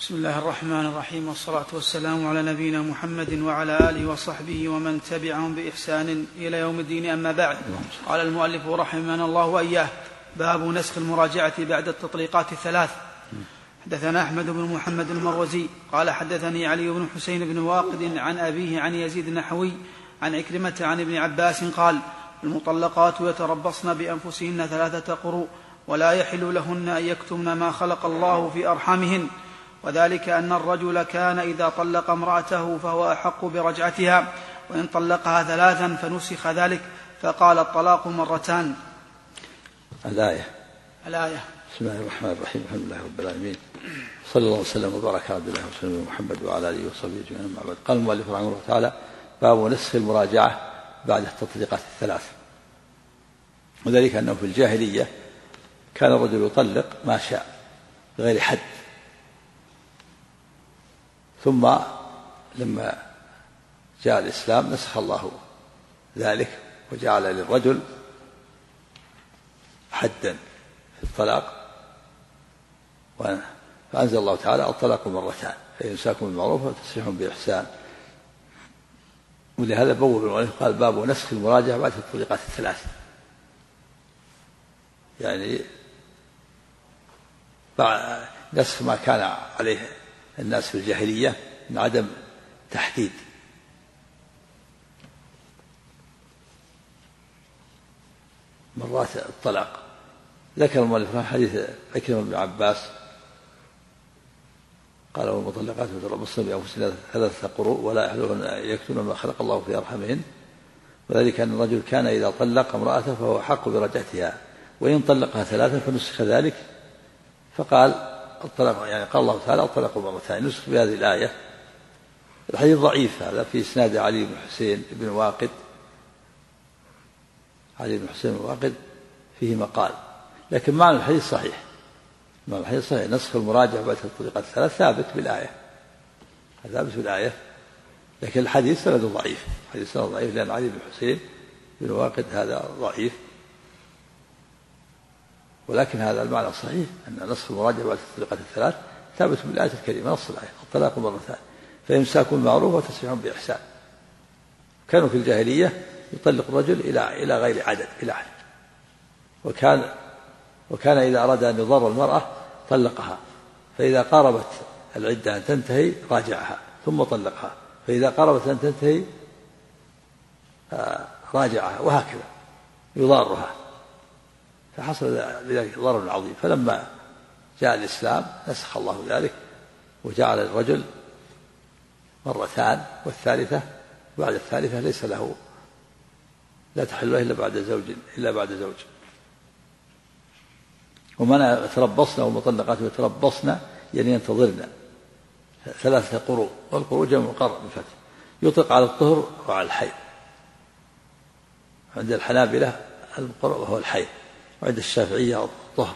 بسم الله الرحمن الرحيم، والصلاة والسلام على نبينا محمد وعلى آله وصحبه ومن تبعهم بإحسان إلى يوم الدين. أما بعد، قال المؤلف رحمنا الله وإياه: باب نسخ المراجعة بعد التطليقات الثلاث. حدثنا أحمد بن محمد المروزي قال حدثني علي بن حسين بن واقد عن أبيه عن يزيد النحوي عن عكرمة عن ابن عباس قال: المطلقات يتربصن بأنفسهن 3 قروء، ولا يحل لهن أن يكتمن ما خلق الله في أرحامهن، وذلك أن الرجل كان إذا طلق امرأته فهو أحق برجعتها، وإن طلقها 3 فنسخ ذلك، فقال: الطلاق 2 مرتان. الآية. بسم الله الرحمن الرحيم، الحمد لله رب العالمين، صلى الله وسلم وبارك على عبد الله ورسوله محمد وعلى آله وصحبه أجمعين. أما بعد، قال المؤلف رحمه الله تعالى: باب نسخ المراجعة بعد التطليقات الثلاث. وذلك أنه في الجاهلية كان الرجل يطلق ما شاء بغير حد، ثم لما جاء الإسلام نسخ الله ذلك وجعل للرجل حدا في الطلاق، فأنزل الله تعالى: الطلاق 2 مرتان، فإمساك بالمعروف وتسريح بإحسان. ولهذا بوب المؤلف قال: باب نسخ المراجعة بعد التطليقات الثلاث، يعني نسخ ما كان عليه الناس في الجاهلية من عدم تحديد مرات الطلاق. ذكر المؤلف حديث عكرمة بن عباس قال: والمطلقات يتربصن بأنفسهن 3 قروء، ولا يحل لهن أن يكتمن ما خلق الله في أرحامهن، وذلك أن الرجل كان إذا طلق امرأته فهو أحق برجعتها، وإن طلقها 3 فنسخ ذلك، فقال: الطلاق، يعني قال الله تعالى: الطلاق 2 مرتان، نسخ بهذه الآية. الحديث ضعيف هذا، في إسناد علي بن حسين بن واقد. علي بن حسين بن واقد فيه مقال، لكن معنى الحديث صحيح. معنى الحديث صحيح، نسخ المراجعة بعد التطليقات الثلاث ثابت بالآية، لكن الحديث سنده ضعيف. الحديث سنده ضعيف لأن علي بن حسين بن واقد هذا ضعيف، ولكن هذا المعنى صحيح، أن نسخ المراجعة بعد التطليقات الثلاث ثابت بالآية الكريمة، نص الآية: الطلاق 2 مرتان، فإمساك بالمعروف وتسريح بإحسان. كانوا في الجاهلية يطلق الرجل إلى غير عدد، إلى عدد، وكان إذا أراد أن يضر المرأة طلقها، فإذا قاربت العدة أن تنتهي راجعها ثم طلقها، فإذا قاربت أن تنتهي راجعها، وهكذا يضارها، فحصل بذلك ضرر عظيم. فلما جاء الإسلام نسخ الله ذلك وجعل الرجل 2 مرتان، والثالثة بعد الثالثة ليس له، لا تحل له إلا بعد زوج. ومن يتربصن والمطلقات يتربصن يعني ينتظرن 3 قروء، والقروء جمع مقرر بالفتح، يطلق على الطهر وعلى الحيض. عند الحنابلة القروء وهو الحيض، وعند الشافعية الطهر.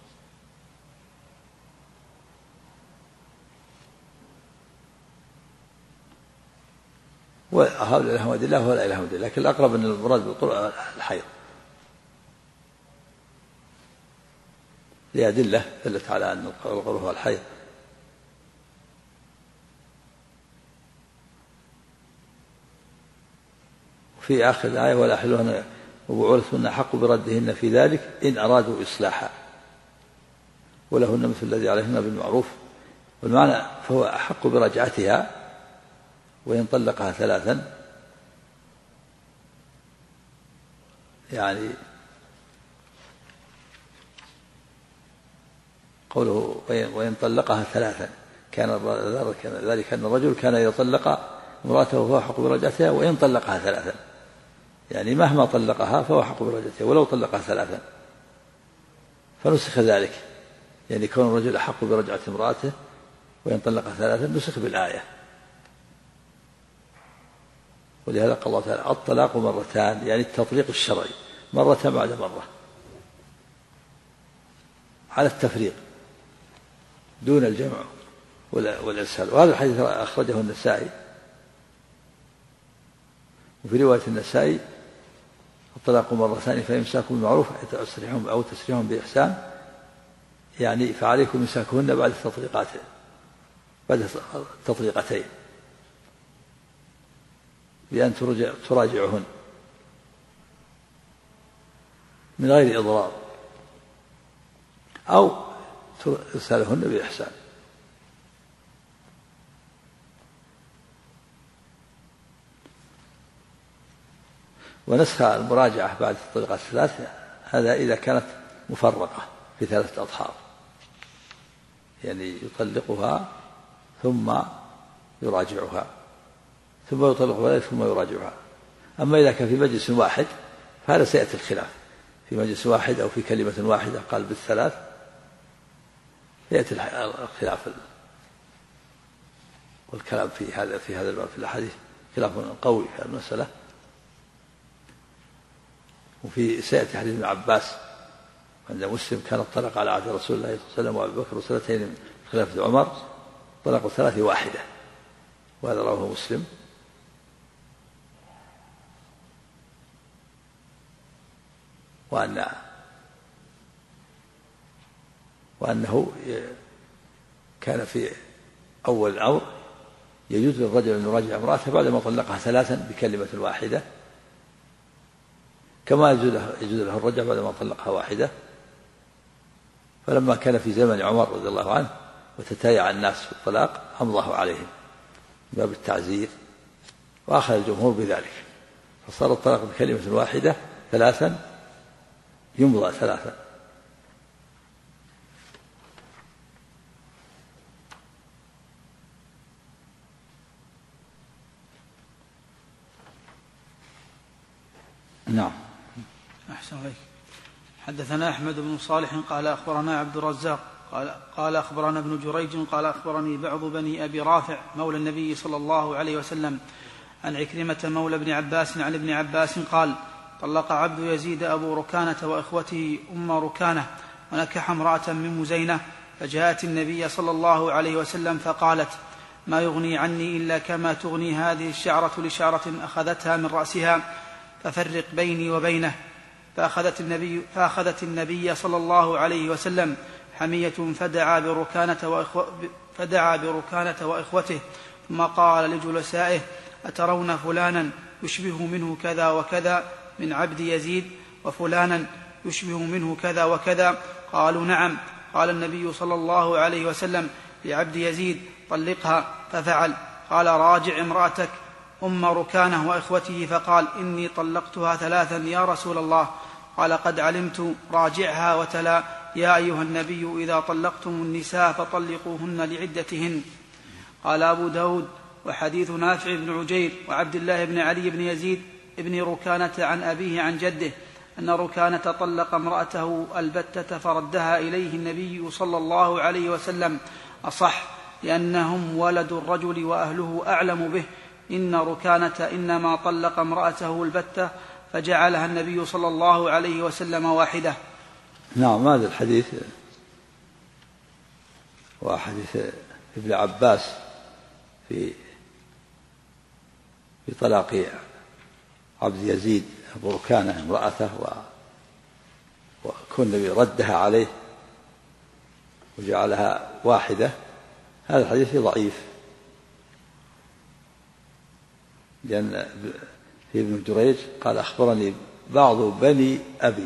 وهؤلاء لهم أدلة وهؤلاء لهم أدلة، لكن الأقرب أن المراد بالقروء الحيض، لأدلة دلت على أن القروء هو الحيض. وفي آخر الآية: ولا يحل لهن وبعولتهن أحق بردهن في ذلك إن أرادوا إصلاحا، ولهن مثل الذي عليهن بالمعروف. والمعنى: فهو أحق برجعتها، وإن طلقها 3، يعني قوله وإن طلقها 3 كان ذلك أن الرجل كان إذا طلق امرأته فهو أحق برجعتها، وإن طلقها 3، يعني مهما طلقها فهو أحق برجعتها، ولو طلقها 3 فنسخ ذلك، يعني كون الرجل أحق برجعة امرأته وإن طلقها 3 نسخ بالآية. ولهذا قال الله تعالى: الطلاق 2 مرتان، يعني التطليق الشرعي، مرة بعد مرة، على التفريق دون الجمع والإرسال. وهذا الحديث أخرجه النسائي، وفي رواية النسائي: الطلاق 2 مرتان، فإمساك بالمعروف أو تسريح بإحسان، يعني فعليكم إمساكهن بعد التطليقات بعد تطليقتين بأن تراجعهن من غير إضرار أو إرسالهن بإحسان. ونسخ المراجعة بعد الطلقات الثلاث هذا إذا كانت مفرقة في 3 أطهار، يعني يطلقها ثم يراجعها ثم يطلقها ثم يراجعها. أما إذا كان في مجلس واحد فهذا سيأتي الخلاف، في مجلس واحد أو في كلمة واحدة قال بالثلاث يأتي الخلاف والكلام في هذا الباب في الأحاديث خلاف قوي في المسألة. وفي سيأتي حديث ابن عباس عند مسلم كان الطلاق على عهد رسول الله صلى الله عليه وسلم وأبي بكر وسنتين من خلافة عمر طلاق 3 واحدة، وهذا رواه مسلم. وأنه كان في أول الأمر يجوز للرجل أن يراجع امرأته بعدما طلقها 3 بكلمة واحدة، كما يجوز له الرجع بعدما طلقها 1. فلما كان في زمن عمر رضي الله عنه وتتايع الناس في الطلاق أمضاه عليهم باب التعزير، وأخذ الجمهور بذلك، فصار الطلاق بكلمة واحدة 3 يمضى 3. نعم. أحسن عليك. حدثنا أحمد بن صالح قال أخبرنا عبد الرزاق قال أخبرنا ابن جريج قال أخبرني بعض بني أبي رافع مولى النبي صلى الله عليه وسلم عن عكرمة مولى ابن عباس عن ابن عباس قال: طلق عبد يزيد أبو ركانة وإخوته أم ركانة ونكح امرأة من مزينة، فجاءت النبي صلى الله عليه وسلم فقالت: ما يغني عني إلا كما تغني هذه الشعرة لشعرة أخذتها من رأسها، ففرق بيني وبينه. فأخذت النبي صلى الله عليه وسلم حمية فدعا بركانة وإخوته، ثم قال لجلسائه: أترون فلانا يشبه منه كذا وكذا من عبد يزيد، وفلانا يشبه منه كذا وكذا؟ قالوا: نعم. قال النبي صلى الله عليه وسلم لعبد يزيد: طلقها. ففعل. قال: راجع امرأتك أم ركانة وإخوته. فقال: إني طلقتها 3 يا رسول الله. قال: قد علمت. راجعها. وتلا: يا أيها النبي إذا طلقتم النساء فطلقوهن لعدتهن. قال أبو داود: وحديث نافع بن عجير وعبد الله بن علي بن يزيد ابن ركانة عن أبيه عن جده أن ركانة طلق امرأته البتة فردها إليه النبي صلى الله عليه وسلم أصح، لأنهم ولد الرجل وأهله أعلم به. إن ركانة إنما طلق امرأته البتة فجعلها النبي صلى الله عليه وسلم 1. نعم. هذا الحديث وحديث ابن عباس في طلاق عبد يزيد أبو ركانة امرأته وكون النبي ردها عليه وجعلها 1، هذا الحديث ضعيف، لأن في ابن جريج قال: أخبرني بعض بني أبي،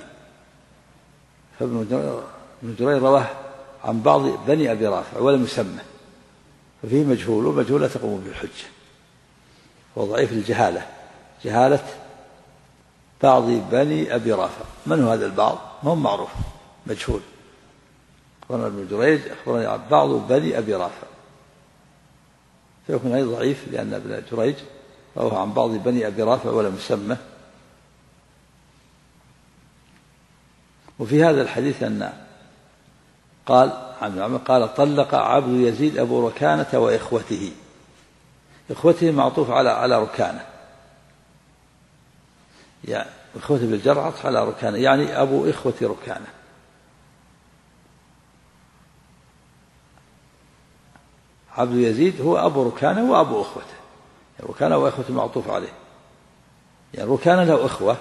فابن جريج رواه عن بعض بني أبي رافع ولم يسمى، ففيه مجهول، والمجهول لا تقوم به الحجة، هو ضعيف الجهالة، جهالة بعض بني أبي رافع. من هو هذا البعض؟ ما هو معروف، مجهول. أخبرنا ابن جريج أخبرني عن بعض بني أبي رافع، فيكون أيضا ضعيف، لأن ابن جريج رواه عن بعض بني أبي رافع ولم يسمى. وفي هذا الحديث أن قال: طلق عبد يزيد أبو ركانة وإخوته. إخوته معطوف على ركانة، يعني إخوته بالجر عطف على ركانة، يعني أبو إخوة ركانة. عبد يزيد هو أبو ركانة وأبو إخوته، يعني ركانة وإخوته معطوف عليه، يعني ركانة له إخوة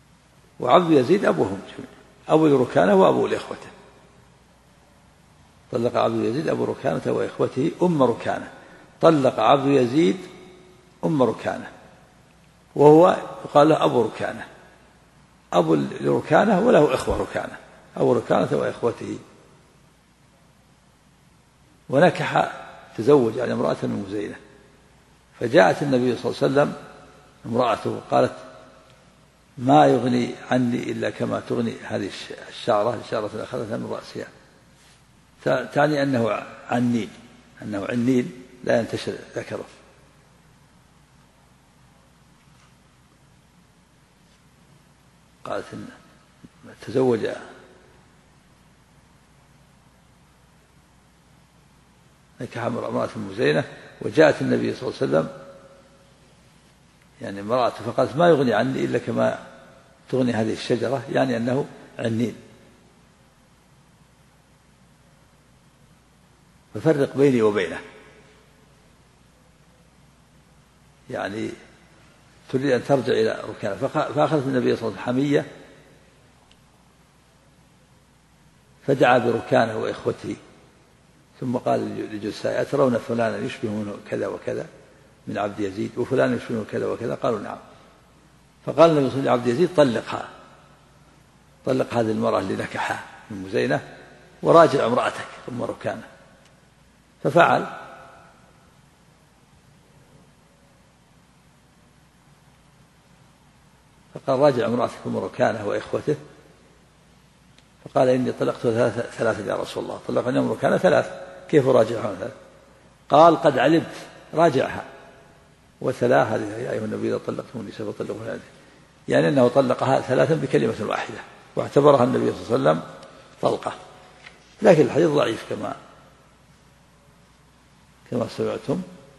وعبد يزيد أبوهم جميعا، أبو الركانة وأبو لإخوته. طلق عبد يزيد أبو ركانة وإخوته أم ركانة. طلق عبد يزيد أم ركانة وهو يقال له أبو ركانة، أبو لركانة وله إخوة ركانة، أبو ركانة وإخوته. ونكح تزوج على امرأة من مزينة، فجاءت النبي صلى الله عليه وسلم امرأته قالت ما يغني عني إلا كما تغني هذه الشعرة أخذتها من رأسها، تعني أنه عنين، أنه عنين لا ينتشر ذكره. قالت إن تزوج نكح امرأة مزينة، وجاءت النبي صلى الله عليه وسلم يعني امرأته فقالت ما يغني عني إلا كما تغني هذه الشجرة، يعني أنه عنين. ففرق بيني وبينه، يعني تريد أن ترجع إلى ركانه. فأخذت النبي صلى الله عليه وسلم حمية فدعا بركانه وإخوته، ثم قال لجلسائه أترون فلانا يشبه منه كذا وكذا من عبد يزيد، وفلان يشبه منه كذا وكذا؟ قالوا نعم. فقال النبي صلى الله عليه وسلم لعبد يزيد طلقها، طلق هذه المرأة اللي نكحها من مزينة وراجع امرأتك ثم ركانه. ففعل، فقال راجع امرأتك ثم ركانه وإخوته. فقال إني طلقت ثلاثة يا رسول الله، طلقني أم ركانه ثلاث، كيف راجعها ثلاث؟ قال قد علمت، راجعها. وثلاث هذه يا أيها النبي إذا طلقتم النساء فطلقوهن هذه، يعني أنه طلقها ثلاثا بكلمة واحدة، واعتبرها النبي صلى الله عليه وسلم طلقة. لكن الحديث ضعيف كما سمعتم.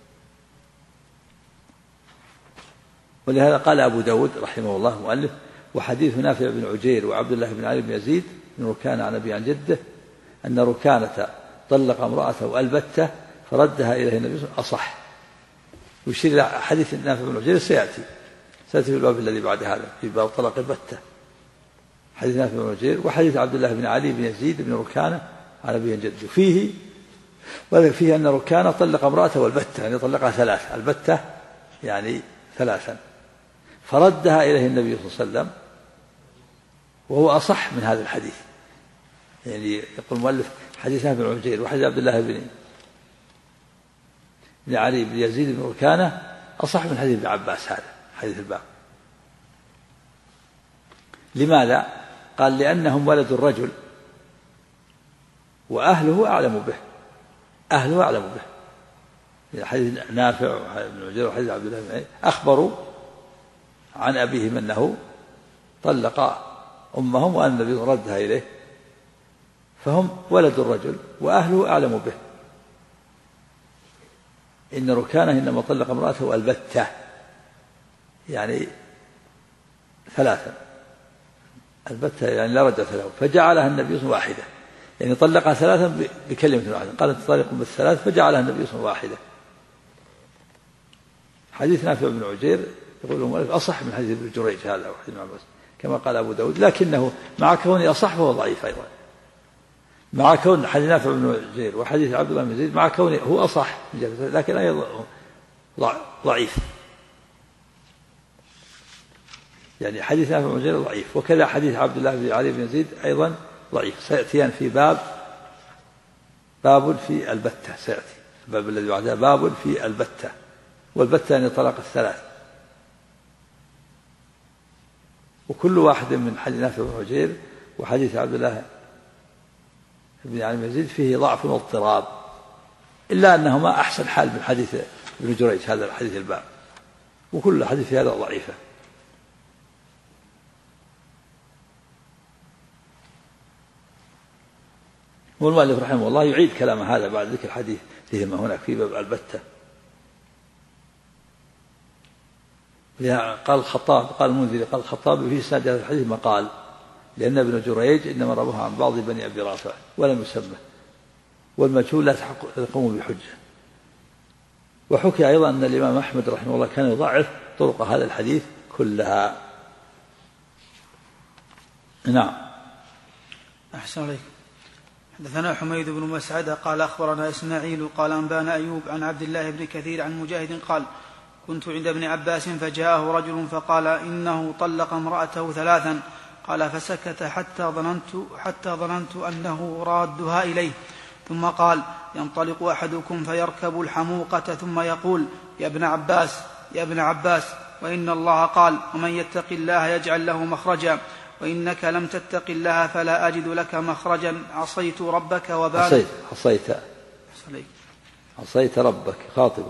ولهذا قال أبو داود رحمه الله مؤلف وحديث نافع بن عجير وعبد الله بن علي بن يزيد بن ركان عن أبي عن جده أن ركانة طلق امرأته البتة فردها إليه النبي صلى الله عليه وسلم أصح. ويشير إلى حديث نافع بن عجير سيأتي في الباب الذي بعد هذا في باب طلاق البتة، حديث نافع بن عجير وحديث عبد الله بن علي بن يزيد بن ركانة عن أبي عن جده فيه أن ركانة طلق امرأته والبتة، يعني طلقها ثلاث، البتة يعني ثلاثا، فردها إليه النبي صلى الله عليه وسلم، وهو أصح من هذا الحديث. يعني يقول المؤلف حديث نافع بن عجير وحديث عبد الله بن علي بن يزيد بن ركانة أصح من حديث ابن عباس هذا حديث الباب. لماذا؟ قال لأنهم ولد الرجل وأهله أعلم به، أهله أعلم به. حديث نافع بن عجير وحديث عبد الله بن علي أخبروا عن أبيهم أنه طلق أمهم وأن النبي ردها إليه، فهم ولد الرجل وأهله أعلم به. إن ركانه إنما طلق امرأته البتة يعني ثلاثا، البتة يعني لا رجعة له، فجعلها النبي صلى واحدة، يعني طلقها ثلاثا بكلمة واحدة، قال أنت طالق بالثلاث، فجعلها النبي صلى واحدة. حديث نافع بن عجير يقول المؤلف أصح من حديث ابن جريج هذا وحديث ابن عباس كما قال أبو داود، لكنه مع كونه أصح فهو ضعيف أيضا، مع كون حديث نافع بن عجير وحديث عبد الله بن يزيد مع كونه هو أصح لكن أيضا ضعيف. يعني حديث نافع بن عجير ضعيف، وكذا حديث عبد الله بن علي بن يزيد أيضا ضعيف. سيأتيان في باب في البتة، سيأتي الباب الذي بعده باب في البتة، والبتة يعني طلاق الثلاث. وكل واحد من حديث نافع بن عجير وحديث عبد الله بن علي بن يزيد فيه ضعف واضطراب، إلا أنهما أحسن حال من حديث ابن جريج هذا الحديث الباب، وكل حديث هذا ضعيفة. والمؤلف رحمه الله يعيد كلام هذا بعد ذكر الحديث فيهما هناك في باب البتة. قال الخطاب قال المنذري قال الخطاب في سند هذا الحديث مقال، لأن ابن جريج إنما رواه عن بعض بني أبي رافع ولم يسمه، والمجهول لا تقوم بحجة. وحكي أيضا أن الإمام أحمد رحمه الله كان يضعف طرق هذا الحديث كلها. نعم. أحسن عليك. حدثنا حميد بن مسعدة قال أخبرنا إسماعيل قال أنبانا أيوب عن عبد الله بن كثير عن مجاهد قال كنت عند ابن عباس فجاءه رجل فقال إنه طلق امرأته 3 قال فسكت حتى ظننت أنه رادها إليه ثم قال ينطلق أحدكم فيركب الحموقة ثم يقول يا ابن عباس وإن الله قال ومن يتق الله يجعل له مخرجا وإنك لم تتق الله فلا أجد لك مخرجا عصيت ربك وبان عصيت ربك خاطبه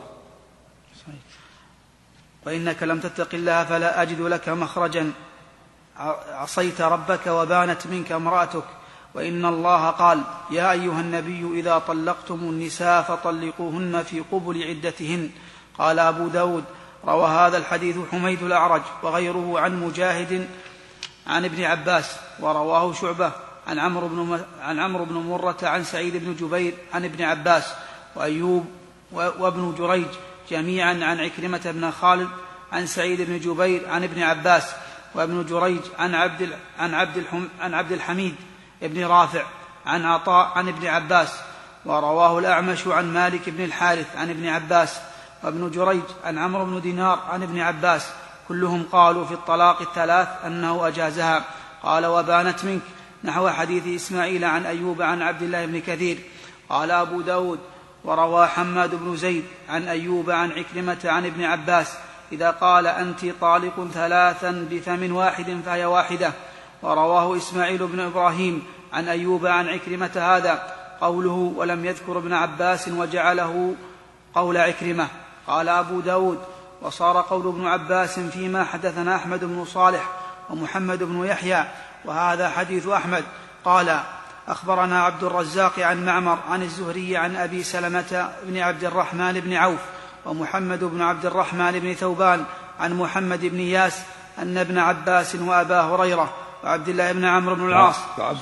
وإنك لم تتق الله فلا أجد لك مخرجا عصيت ربك وبانت منك امرأتك وإن الله قال يا أيها النبي إذا طلقتم النساء فطلقوهن في قبل عدتهن. قال أبو داود روى هذا الحديث حميد الأعرج وغيره عن مجاهد عن ابن عباس ورواه شعبة عن عمرو بن مرة عن سعيد بن جبير عن ابن عباس وأيوب وابن جريج جميعا عن عكرمة بن خالد عن سعيد بن جبير عن ابن عباس وابن جريج عن عبد الحميد ابن رافع عن عطاء عن ابن عباس ورواه الأعمش عن مالك بن الحارث عن ابن عباس وابن جريج عن عمرو بن دينار عن ابن عباس كلهم قالوا في الطلاق 3 أنه أجازها. قال وبانت منك نحو حديث إسماعيل عن أيوب عن عبد الله بن كثير. قال أبو داود وروى حماد بن زيد عن أيوب عن عكرمة عن ابن عباس إذا قال أنت طالق 3 بفم واحد فهي واحدة. ورواه إسماعيل بن إبراهيم عن أيوب عن عكرمة هذا قوله ولم يذكر ابن عباس وجعله قول عكرمة. قال أبو داود وصار قول ابن عباس فيما حدثنا أحمد بن صالح ومحمد بن يحيى وهذا حديث أحمد. قال أخبرنا عبد الرزاق عن معمر عن الزهري عن أبي سلمة بن عبد الرحمن بن عوف ومحمد بن عبد الرحمن بن ثوبان عن محمد بن ياس أن ابن عباس وأبا هريرة وعبد الله بن عمرو بن العاص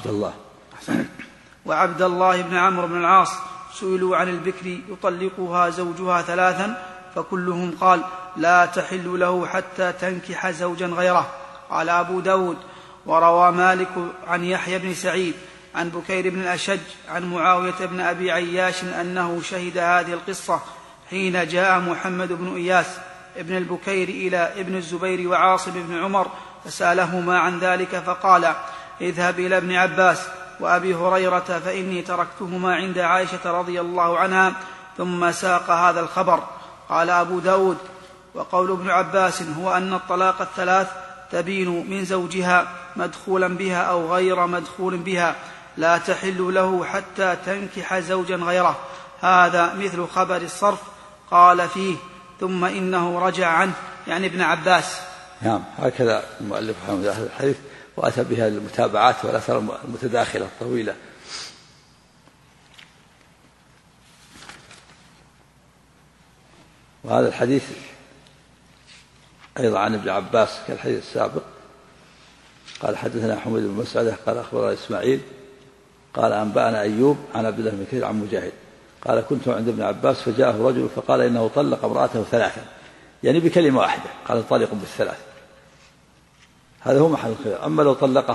وعبد الله بن عمرو بن العاص سئلوا عن البكر يطلقها زوجها 3 فكلهم قال لا تحل له حتى تنكح زوجا غيره. قال أبو داود وروى مالك عن يحيى بن سعيد عن بكير بن الأشج عن معاوية بن أبي عياش أنه شهد هذه القصة حين جاء محمد بن إياس ابن البكير إلى ابن الزبير وعاصم بن عمر فسألهما عن ذلك فقال اذهب إلى ابن عباس وأبي هريرة فإني تركتهما عند عائشة رضي الله عنها ثم ساق هذا الخبر. قال أبو داود وقول ابن عباس هو أن الطلاق 3 تبين من زوجها مدخولا بها أو غير مدخول بها لا تحل له حتى تنكح زوجا غيره. هذا مثل خبر الصرف قال فيه ثم إنه رجع عنه يعني ابن عباس. نعم هكذا المؤلف رحمه الله الحديث وأتى بها المتابعات والأثر المتداخلة الطويلة. وهذا الحديث أيضا عن ابن عباس كالحديث السابق. قال حدثنا حميد بن مسعدة قال أخبرنا إسماعيل قال أنبأنا أيوب عن عبد الله بن كثير عن مجاهد قال كنت عند ابن عباس فجاءه رجل فقال إنه طلق امرأته 3 يعني بكلمة واحدة قال طالق بال3. هذا هو محل الخلاف. أما لو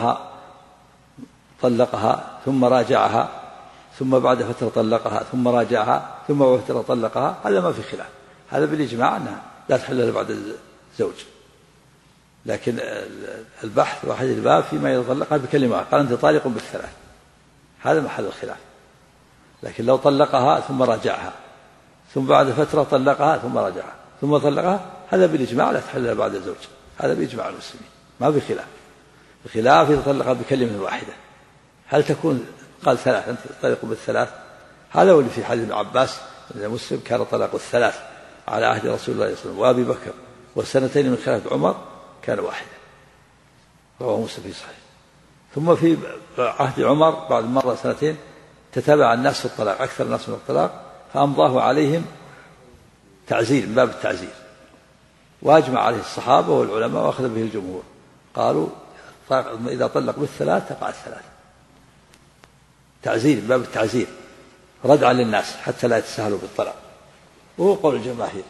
طلقها ثم راجعها ثم بعد فترة طلقها ثم راجعها ثم بعد فترة طلقها هذا ما في خلاف. هذا بالإجماع أنها لا تحل إلا بعد الزوج. لكن البحث وحديث الباب فيما يطلقها بكلمة قال أنت طالق بال3 هذا محل الخلاف. لكن لو طلقها ثم راجعها ثم بعد فترة طلقها ثم راجعها ثم طلقها هذا بالإجماع لا تحل إلا بعد الزوج. هذا بإجماع المسلمين ما بخلاف. بخلاف إذا طلقها بكلمة واحدة هل تكون قال 3 أنت طالق بال3. هذا هو اللي في حديث ابن عباس أن مسلم كان طلاق 3 على عهد رسول الله صلى الله عليه وسلم وأبي بكر والسنتين من خلافة عمر كان واحدة رواه مسلم في صحيح. ثم في عهد عمر بعد مرة 2 تتابع الناس في الطلاق أكثر الناس من الطلاق فأمضاه عليهم تعزير من باب التعزير وأجمع عليه الصحابة والعلماء وأخذ به الجمهور قالوا إذا طلق بال3 تقع 3 تعزير من باب التعزير ردعا للناس حتى لا يتساهلوا بالطلاق وهو قول الجماهير.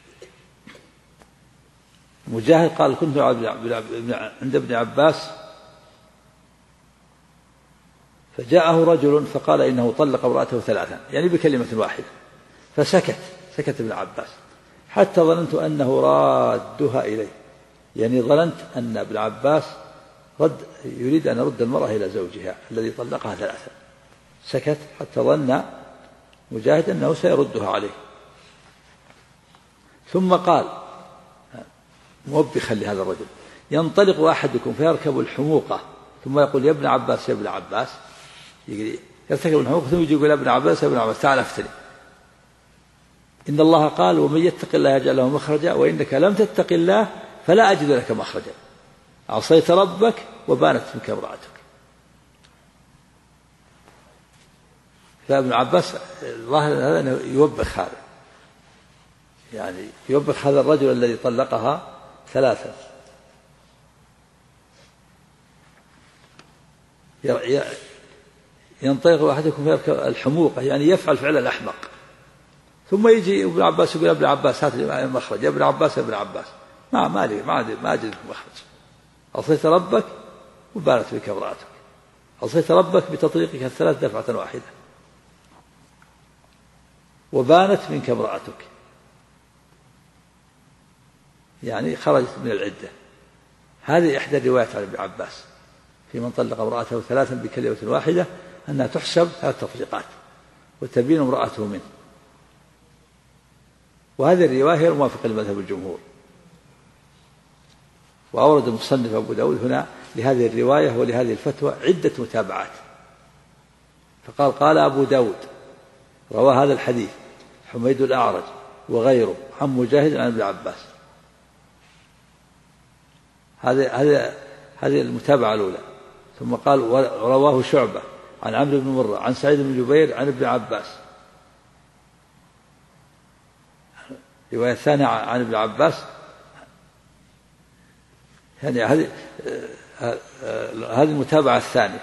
مجاهد قال كنت عند ابن عباس فجاءه رجل فقال إنه طلق امرأته 3 يعني بكلمة واحدة، سكت ابن عباس حتى ظننت أنه رادها إليه، يعني ظننت أن ابن عباس يريد أن يرد المرأة إلى زوجها الذي طلقها 3. سكت حتى ظن مجاهد أنه سيردها عليه، ثم قال موبخا لهذا الرجل: ينطلق أحدكم فيركب الحموقة ثم يقول يا ابن عباس يا ابن عباس، يرتكب الحموقة ثم يجي يقول يا ابن عباس يا ابن عباس تعال افتني، إن الله قال ومن يتق الله يجعل له مخرجا وإنك لم تتق الله فلا أجد لك مخرجا، عصيت ربك وبانت منك امرأتك. فابن عباس ظاهر هذا يوبخ هذا، يعني يوبخ هذا الرجل الذي طلقها 3. ينطلق أحدكم فيركب الحموقة يعني يفعل فعل الأحمق، ثم يجي ابن عباس يقول يا ابن عباس هات لي مخرج، يا ابن عباس يا ابن عباس ما أجد مخرج، عصيت ربك وبانت بك امرأتك، عصيت ربك بتطليقك 3 دفعة واحدة وبانت منك امرأتك، يعني خرجت من العدة. هذه إحدى الروايات عن ابن عباس في من طلق امرأته 3 بكلمة واحدة أنها تحسب 3 تطليقات وتبين امرأته منه، وهذه الرواية هي الموافقة لمذهب الجمهور. وأورد المصنف أبو داود هنا لهذه الرواية ولهذه الفتوى عدة متابعات، فقال قال أبو داود روى هذا الحديث حميد الأعرج وغيره عن مجاهد عن ابن عباس. هذه المتابعة الأولى. ثم قال رواه شعبة عن عمرو بن مرة عن سعيد بن جبير عن ابن عباس. الرواية الثانية عن ابن عباس، يعني هذه المتابعة الثانية.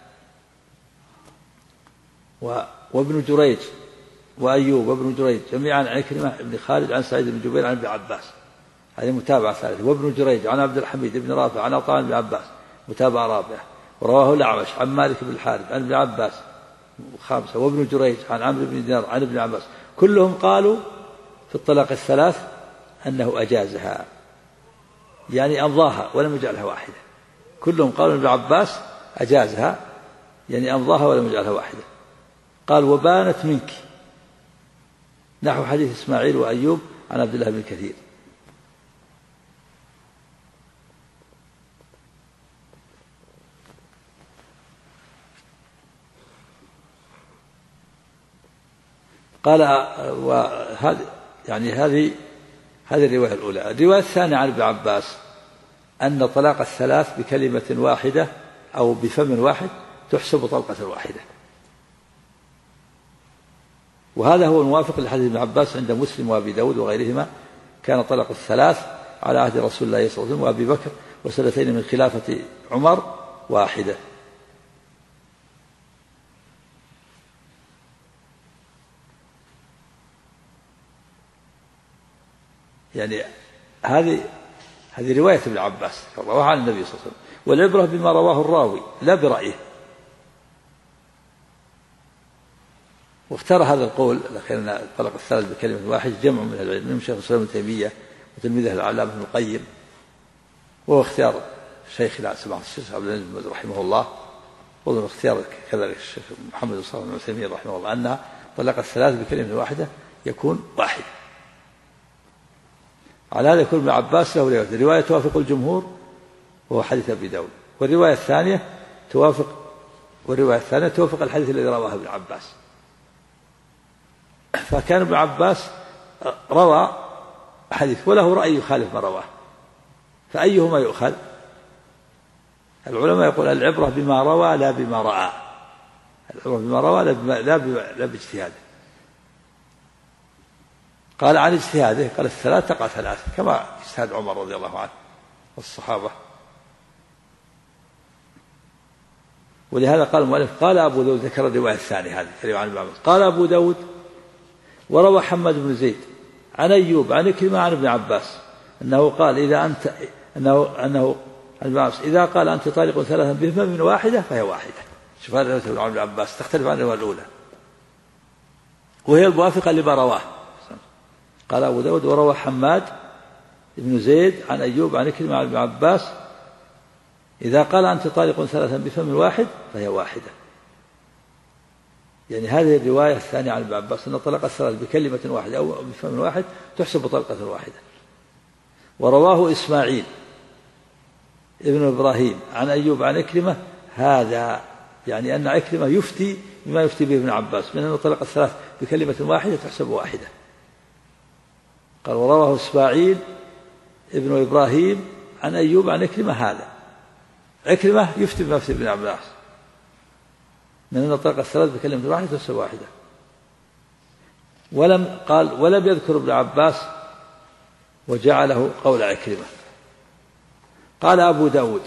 وابن جريج وأيوب وابن جريج جميعا عن عكرمة بن خالد عن سعيد بن جبير عن ابن عباس، هذه متابعة ثالثة. وابن جريج عن عبد الحميد بن رافع عن عطاء بن عباس، متابعة رابعة. ورواه الأعمش عن مالك بن الحارث عن ابن عباس، 5. وابن جريج عن عمرو بن دينار عن ابن عباس. كلهم قالوا في الطلاق 3 أنه أجازها، يعني أمضاها ولم يجعلها واحدة. كلهم قالوا ابن عباس أجازها يعني أمضاها ولم يجعلها واحدة. قال وبانت منك، نحو حديث إسماعيل وأيوب عن عبد الله بن كثير. قال وهذه يعني هذه الرواية الأولى. الرواية الثانية عن ابن عباس أن طلاق 3 بكلمة واحدة أو بفم واحد تحسب طلقة واحدة، وهذا هو الموافق لحديث ابن عباس عند مسلم وأبي داود وغيرهما. كان طلق 3 على عهد رسول الله صلى الله عليه وسلم وأبي بكر، وسنتين من خلافة عمر 1. يعني هذه رواية ابن عباس رواها عن النبي صلى الله عليه وسلم، والعبرة بما رواه الراوي لا برأيه. واختار هذا القول الأخير أن طلق 3 بكلمة واحد جمع من العلم، منهم شيخ الإسلام ابن تيمية وتلميذه العلامة ابن القيم، وهو اختيار شيخنا سماحة الشيخ عبد العزيز رحمه الله، وضمن اختيار كذلك الشيخ محمد صالح بن عثيمين رحمه الله أنها طلق 3 بكلمة واحدة يكون واحد. على هذا يكون ابن عباس له رواية توافق الجمهور وهو حديث أبي داود، والرواية الثانية توافق الحديث الذي رواه ابن عباس. فكان ابن عباس روى حديث وله رأي يخالف ما رواه، فأيهما يؤخذ؟ العلماء يقول العبرة بما روى لا بما رأى، العبرة بما روى لا باجتهاده. قال عن اجتهاده قال 3 تقع 3 كما اجتهاد عمر رضي الله عنه والصحابة. ولهذا قال المؤلف قال أبو داود، ذكر الرواية الثانية هذه الرواية عن ابن عباس. قال أبو داود وروى حماد بن زيد عن أيوب عن عكرمة عن ابن عباس أنه قال إذا قال أنت طالق 3 بفم واحدة فهي واحدة. شوف هذا ابن عباس تختلف عن الرواية الأولى، وهي الموافقة لما رواه. قال أبو داود وروى حماد بن زيد عن أيوب عن عكرمة عن ابن عباس إذا قال أنت طالق ثلاثا بفم واحد فهي واحدة. يعني هذه الرواية الثانية عن ابن عباس أن طلق الثلاث بكلمة واحدة أو بفم واحد تحسب طلقة واحدة. ورواه إسماعيل ابن إبراهيم عن أيوب عن عكرمة هذا، يعني أن عكرمة يفتي بما يفتي به ابن عباس من أن طلق الثلاث بكلمة واحدة تحسب واحدة. قال ورواه إسماعيل ابن إبراهيم عن أيوب عن عكرمة هذا، عكرمة يفتي بما يفتي ابن عباس من أن طلق الثلاث بكلمة واحدة تحسب واحدة. ولم يذكر ابن عباس وجعله قول عكرمة. قال أبو داود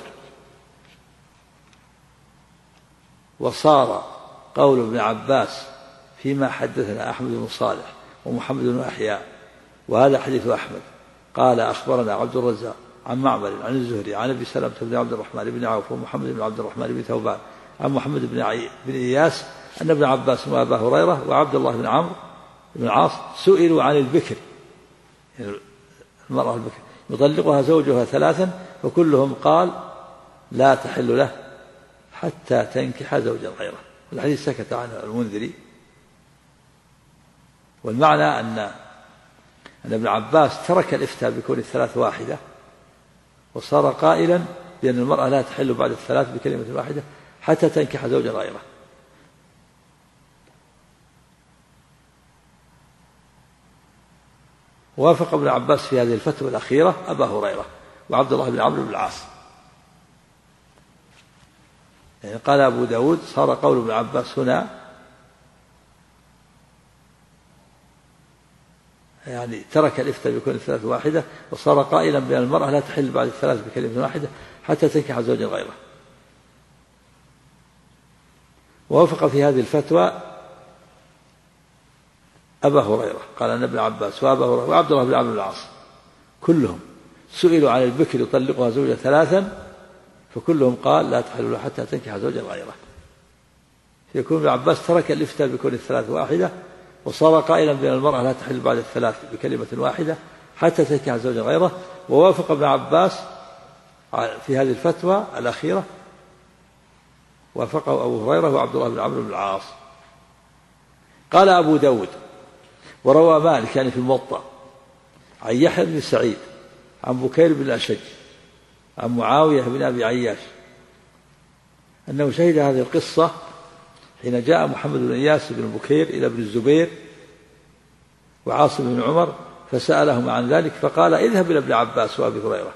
وصار قول ابن عباس فيما حدثنا أحمد بن صالح ومحمد بن أحياء وهذا حديث أحمد قال أخبرنا عبد الرزاق عن معمر عن الزهري عن أبي سلمة بن عبد الرحمن بن عوف ومحمد بن عبد الرحمن بن ثوبان عن محمد بن إياس أن ابن عباس وأبا هريرة وعبد الله بن عمرو بن العاص سئلوا عن البكر، يعني المرأة البكر يطلقها زوجها ثلاثا فكلهم قال لا تحل له حتى تنكح زوجا غيره. الحديث سكت عنه المنذري. والمعنى أن ابن عباس ترك الإفتاء بكون الثلاث واحدة وصار قائلا بأن المرأة لا تحل بعد الثلاث بكلمة واحدة حتى تنكح زوجا غيره. وافق ابن عباس في هذه الفتوى الأخيرة أبا هريرة وعبد الله بن عمرو بن العاص. يعني قال أبو داود صار قول ابن عباس هنا يعني ترك الإفتاء بكون الثلاث واحدة وصار قائلا بأن المرأة لا تحل بعد الثلاث بكلمة واحدة حتى تنكح زوجا غيره. ووافق في هذه الفتوى أبا هريرة قال أن ابن عباس وأبا هريرة وعبد الله بن عمرو بن العاص كلهم سئلوا عن البكر يطلقها زوجها ثلاثا فكلهم قال لا تحل له حتى تنكح زوجا غيره. يكون ابن عباس ترك الإفتاء بكون الثلاث واحدة وصار قائلا بأن المرأة لا تحل بعد الثلاث بكلمة واحدة حتى تنكح زوجا غيره. ووافق ابن عباس في هذه الفتوى الأخيرة وافقه أبو هريرة وعبد الله بن عمرو بن العاص. قال أبو داود وروى مالك يعني في الموطأ عن يحيى بن سعيد عن بكير بن الأشج عن معاوية بن أبي عياش أنه شهد هذه القصة حين جاء محمد بن إياس بن بكير إلى ابن الزبير وعاصم بن عمر فسألهم عن ذلك فقال اذهب إلى ابن عباس وأبي هريرة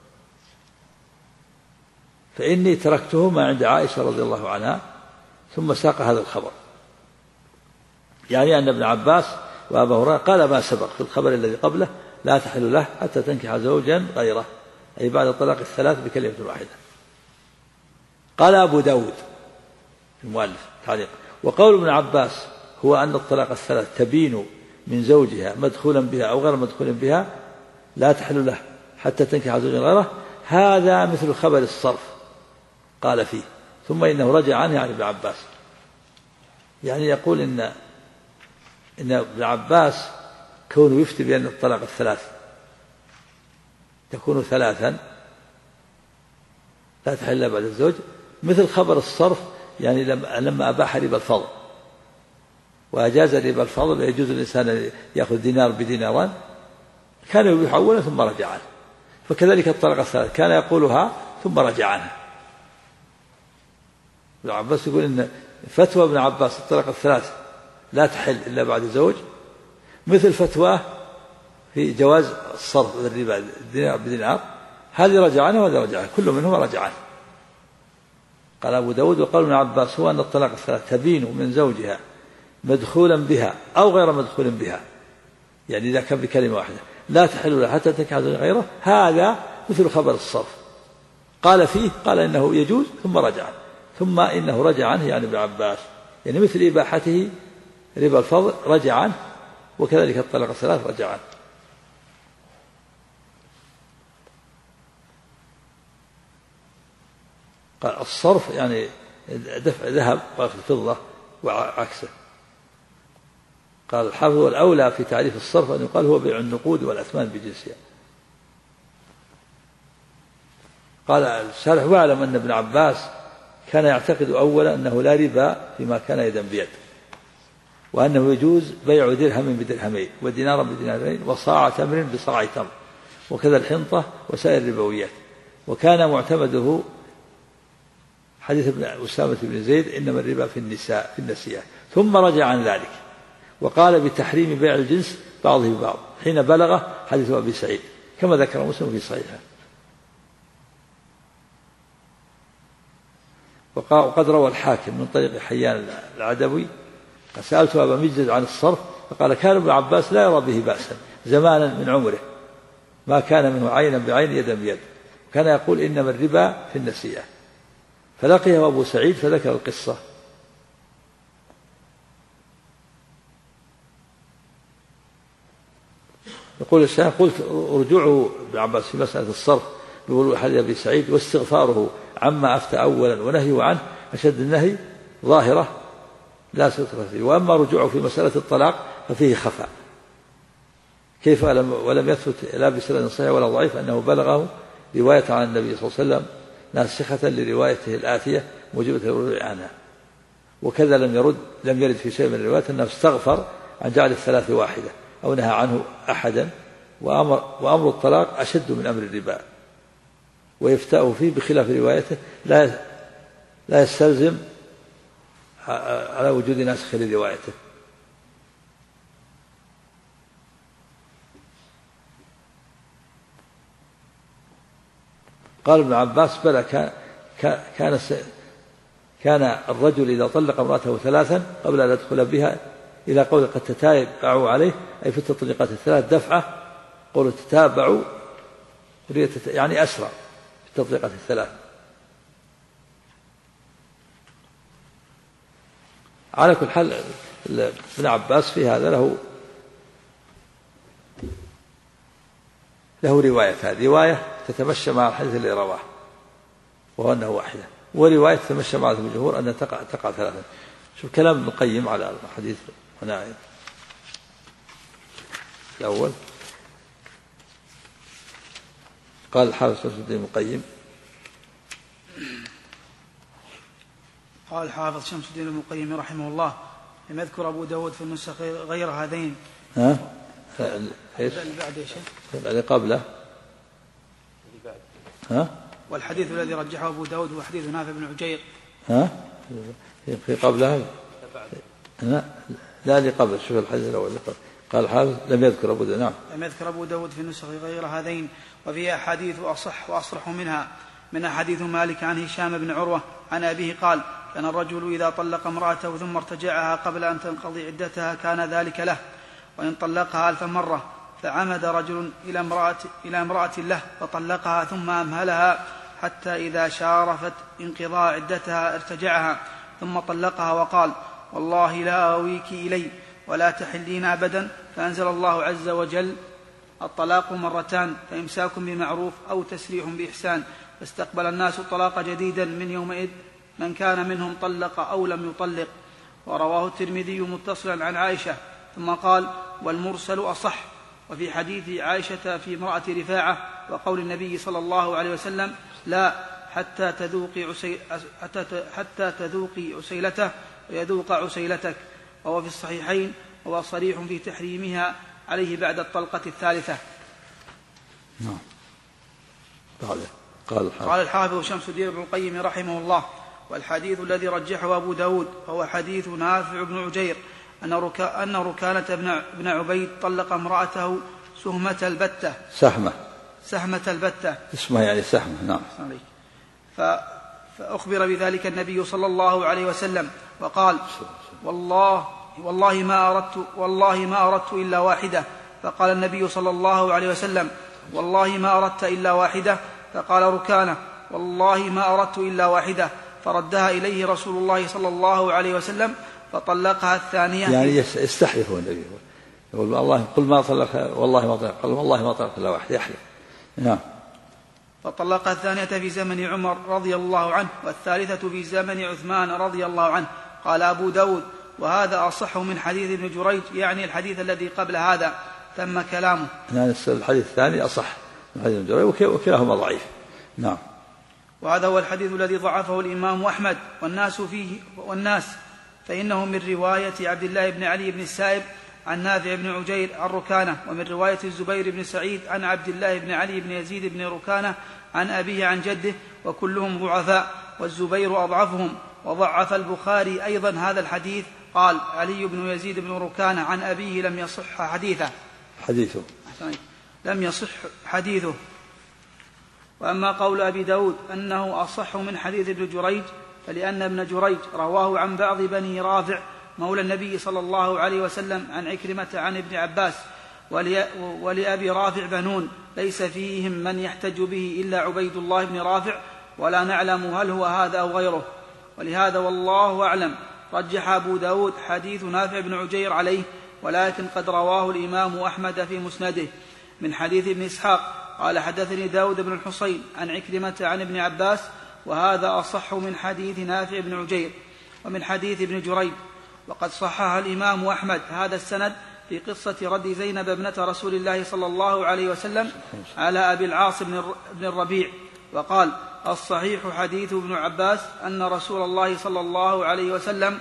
فإني تركتهما عند عائشة رضي الله عنها. ثم ساق هذا الخبر، يعني أن ابن عباس وأبا هريرة قال ما سبق في الخبر الذي قبله لا تحل له حتى تنكح زوجا غيره أي بعد طلاق الثلاث بكلمة واحدة. قال أبو داود المؤلف تعليق وقول ابن عباس هو أن الطلاق الثلاث تبين من زوجها مدخولا بها أو غير مدخول بها لا تحل له حتى تنكح زوجا غيره هذا مثل خبر الصرف قال فيه ثم إنه رجع عنه عن ابن عباس. يعني يقول إن ابن عباس كونه يفتي بأن الطلاق الثلاث تكون ثلاثا لا تحل بعد الزوج مثل خبر الصرف، يعني لما أباح ربا الفضل وأجاز ربا الفضل يجوز الإنسان يأخذ دينار بديناران كان يبيح أولا ثم رجع عنه. فكذلك الطلاق الثلاث كان يقولها ثم رجع عنها. ابن عباس يقول إن فتوى ابن عباس الطلاق الثلاث لا تحل إلا بعد زوج مثل فتواه في جواز الصرف الربا الدينار بدينار هذه رجع عنه وهذا رجع عنه كل منهما رجع عنه. قال أبو داود وقال ابن عباس هو أن الطلاق الثلاث تبين من زوجها مدخولا بها أو غير مدخول بها، يعني إذا كان بكلمة واحدة لا تحل له حتى تنكح زوجا غيره هذا مثل خبر الصرف قال فيه قال إنه يجوز ثم رجع ثم إنه رجع عنه يعني ابن عباس يعني مثل إباحته ربا الفضل رجع عنه وكذلك الطلاق الثلاث رجع عنه. قال الصرف يعني دفع ذهب وأخذ فضة وعكسه. قال الحافظ والأولى في تعريف الصرف أن يقال هو بيع النقود والأثمان بجنسها. قال الشارح: واعلم أن ابن عباس كان يعتقد أولا أنه لا ربا فيما كان يدا بيد، وأنه يجوز بيع درهم بدرهمين ودينارا بدينارين وصاع تمر بصاع تمر، وكذا الحنطة وسائر الربويات. وكان معتمده حديث ابن أسامة بن زيد: إنما الربا في النسيئة، ثم رجع عن ذلك وقال بتحريم بيع الجنس بعضه ببعض حين بلغ حديث أبي سعيد، كما ذكر مسلم في صحيحه. وقد روى الحاكم من طريق حيان العدوي: سألت أبا مجد عن الصرف فقال: كان ابن عباس لا يرى به بأسا زمانا من عمره، ما كان منه عينا بعين يدا بيد، كان يقول: إنما الربا في النسيئة. فلقيه أبو سعيد فذكر القصة. يقول الشيخ: قلت رجوعه ابن عباس في مسألة الصرف بقول حديث أبي سعيد واستغفاره عما أفتى أولا ونهيه عنه أشد النهي ظاهرة لا ستر فيه. وأما رجوعه في مسألة الطلاق ففيه خفاء، كيف ولم يثبت لا بسند صحيح ولا ضعيف أنه بلغه رواية عن النبي صلى الله عليه وسلم ناسخة لروايته الآتية موجبة الرجوع عنها. وكذا لم يرد في شيء من الروايات أنه استغفر عن جعل الثلاث واحدة أو نهى عنه أحدا. وأمر الطلاق أشد من أمر الربا، ويفتأه فيه بخلاف روايته لا يستلزم على وجود ناسخ لروايته. قال ابن عباس: بلى كان الرجل إذا طلق امرأته ثلاثا قبل أن يدخل بها، إلى قول قد تتابعوا عليه، أي في التطليقات الثلاث دفعة. قول تتابعوا يعني أسرع في التطليقات الثلاث. على كل حال ابن عباس في هذا له رواية، هذه رواية تتمشى مع الحديث اللي رواه وهو أنه واحدة، ورواية تتمشى مع الجمهور أنها تقع ثلاثا. شوف كلام ابن القيم على الحديث هنا الأول. قال الحافظ شمس الدين ابن القيم: قال الحافظ شمس الدين ابن القيم رحمه الله: لم يذكر أبو داود في النسخ غير هذين. اللي بعد يا شيخ اللي قبله والحديث الذي رجحه أبو داود هو حديث نافع بن عجير. في قبلها لا اللي قبل. شوف الحديث الأول اللي قبل. قال الحافظ: لم يذكر أبو داود. نعم، لم يذكر أبو داود في النسخ غير هذين، وفيها أحاديث أصح وأصرح من حديث مالك عن هشام بن عروة عن أبيه قال: كان الرجل إذا طلق امرأته ثم ارتجعها قبل أن تنقضي عدتها كان ذلك له، وإن طلقها 1000 مرة فعمد رجل إلى امرأة له فطلقها ثم أمهلها حتى إذا شارفت انقضاء عدتها ارتجعها ثم طلقها وقال: والله لا أويك إلي ولا تحلين أبدا، فأنزل الله عز وجل: الطلاق مرتان، فإمساك بمعروف أو تسريح بإحسان. فاستقبل الناس الطلاق جديدا من يومئذ من كان منهم طلق أو لم يطلق. ورواه الترمذي متصلا عن عائشة ثم قال: والمرسل أصح. وفي حديث عائشة في امرأة رفاعة وقول النبي صلى الله عليه وسلم: لا حتى تذوقي عسيلته ويذوق عسيلتك، وهو في الصحيحين، وهو صريح في تحريمها عليه بعد الطلقة الثالثة. قال الحافظ شمس الدين ابن القيم رحمه الله: والحديث الذي رجحه أبو داود هو حديث نافع بن عجير أن ركانة بن عبيد طلق امرأته سهمة البتة اسمها يعني سهمة. نعم. فأخبر بذلك النبي صلى الله عليه وسلم وقال: والله ما أردت إلا واحدة. فقال النبي صلى الله عليه وسلم: والله ما أردت إلا واحدة. فقال ركانة: والله ما أردت إلا واحدة. فردها إليه رسول الله صلى الله عليه وسلم فطلقها الثانية. يعني يستحلف النبي، يقول: الله قل ما طلق، والله ما طلق، قال: والله ما طلق إلا واحد، يحلف. نعم. فطلق الثانية في زمن عمر رضي الله عنه، والثالثة في زمن عثمان رضي الله عنه. قال أبو داود: وهذا أصح من حديث ابن جريج، يعني الحديث الذي قبل هذا. تم كلامه. الحديث الثاني أصح من حديث ابن جريج وكلاهما ضعيف. نعم. وهذا هو الحديث الذي ضعفه الإمام أحمد والناس فإنه من رواية عبد الله بن علي بن السائب عن نافع بن عجير عن ركانة، ومن رواية الزبير بن سعيد عن عبد الله بن علي بن يزيد بن ركانة عن أبيه عن جده، وكلهم ضعفاء، والزبير أضعفهم. وضعف البخاري أيضا هذا الحديث. قال: علي بن يزيد بن ركانة عن أبيه لم يصح حديثه. وأما قول أبي داود أنه أصح من حديث ابن جريج، فلأن ابن جريج رواه عن بعض بني رافع مولى النبي صلى الله عليه وسلم عن عكرمة عن ابن عباس، ولأبي رافع بنون ليس فيهم من يحتج به إلا عبيد الله بن رافع، ولا نعلم هل هو هذا أو غيره. ولهذا والله أعلم رجح أبو داود حديث نافع بن عجير عليه، ولكن قد رواه الإمام أحمد في مسنده من حديث ابن إسحاق قال: حدثني داود بن الحصين عن عكرمة عن ابن عباس، وهذا أصح من حديث نافع بن عجير ومن حديث ابن جريج. وقد صحح الإمام أحمد هذا السند في قصة رد زينب ابنة رسول الله صلى الله عليه وسلم على أبي العاص بن الربيع، وقال: الصحيح حديث ابن عباس أن رسول الله صلى الله عليه وسلم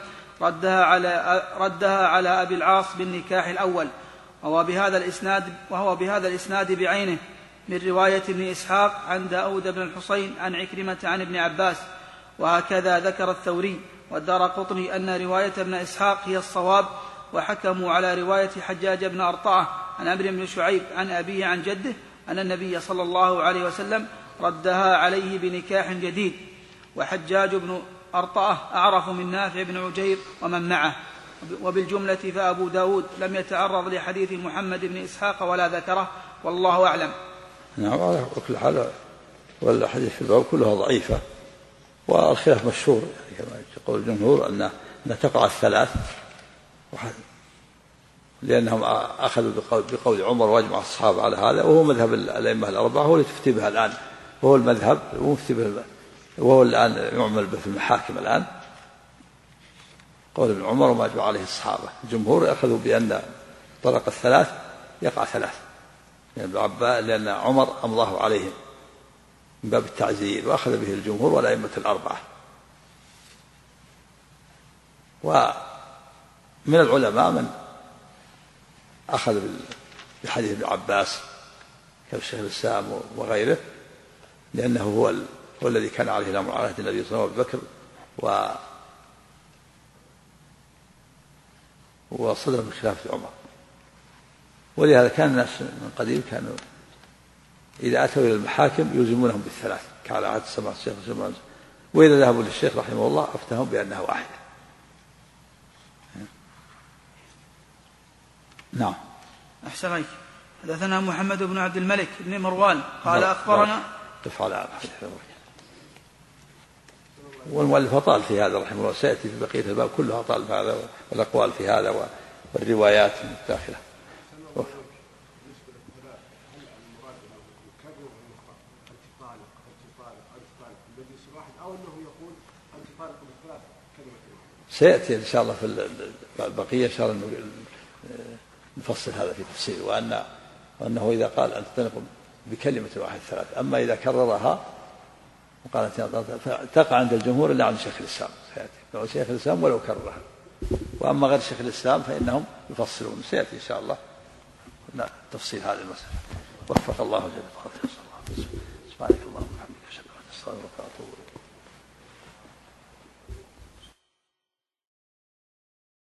ردها على أبي العاص بالنكاح الأول، وهو بهذا الإسناد بعينه من رواية ابن إسحاق عن داود بن الحصين عن عكرمة عن ابن عباس. وهكذا ذكر الثوري والدارقطني أن رواية ابن إسحاق هي الصواب، وحكموا على رواية حجاج بن أرطعة عن عمرو بن شعيب عن أبيه عن جده أن النبي صلى الله عليه وسلم ردها عليه بنكاح جديد. وحجاج بن أرطعة أعرف من نافع بن عجير ومن معه. وبالجملة فأبو داود لم يتعرض لحديث محمد بن إسحاق ولا ذكره، والله أعلم. نعم. على كل حال والحديث في الباب كلها ضعيفة، والخلاف مشهور كما يقول الجمهور أن تقع الثلاث، لأنهم أخذوا بقول عمر واجمع الصحابة على هذا، وهو مذهب الأئمة الأربعة، هو اللي تفتي به الآن، وهو المذهب وهو الآن يعمل به في المحاكم الآن، قول ابن عمر وما أجمع عليه الصحابة. الجمهور أخذوا بأن طلق الثلاث يقع ثلاث، لأن عمر أمضاه عليهم من باب التعزير، وأخذ به الجمهور والأئمة الأربعة. ومن العلماء من أخذ بحديث ابن عباس كالشيخ الإسلام وغيره، لأنه هو الذي كان عليه الأمر على عهد النبي صلى الله عليه وسلم وصدر من خلافة عمر. ولهذا كان الناس من قديم كانوا إذا أتوا إلى المحاكم يلزمونهم بالثلاث كعلى عهد سماحة الشيخ الإسلام، وإذا ذهبوا للشيخ رحمه الله أفتهم بأنه واحد. نعم. أحسن عليك. حدثنا محمد بن عبد الملك بن مروان قال أخبرنا والمؤلف طال في هذا رحمه الله، سيأتي في بقية الباب كلها طال في هذا، والأقوال في هذا والروايات الداخلة. سيأتي إن شاء الله في البقية إن شاء الله نفصل هذا في تفسير، وأنه إذا قال أن تنطق بكلمة واحد ثلاث، أما إذا كررها وقالت تقع عند الجمهور إلا عند شيخ الإسلام، سيأتي شيخ الإسلام ولو كررها، وأما غير شيخ الإسلام فإنهم يفصلون. سيأتي إن شاء الله تفصيل هذه المسألة. وفق الله جل وعلا. سبحانك اللهم وبحمدك أشهد أن لا إله إلا أنت أستغفرك.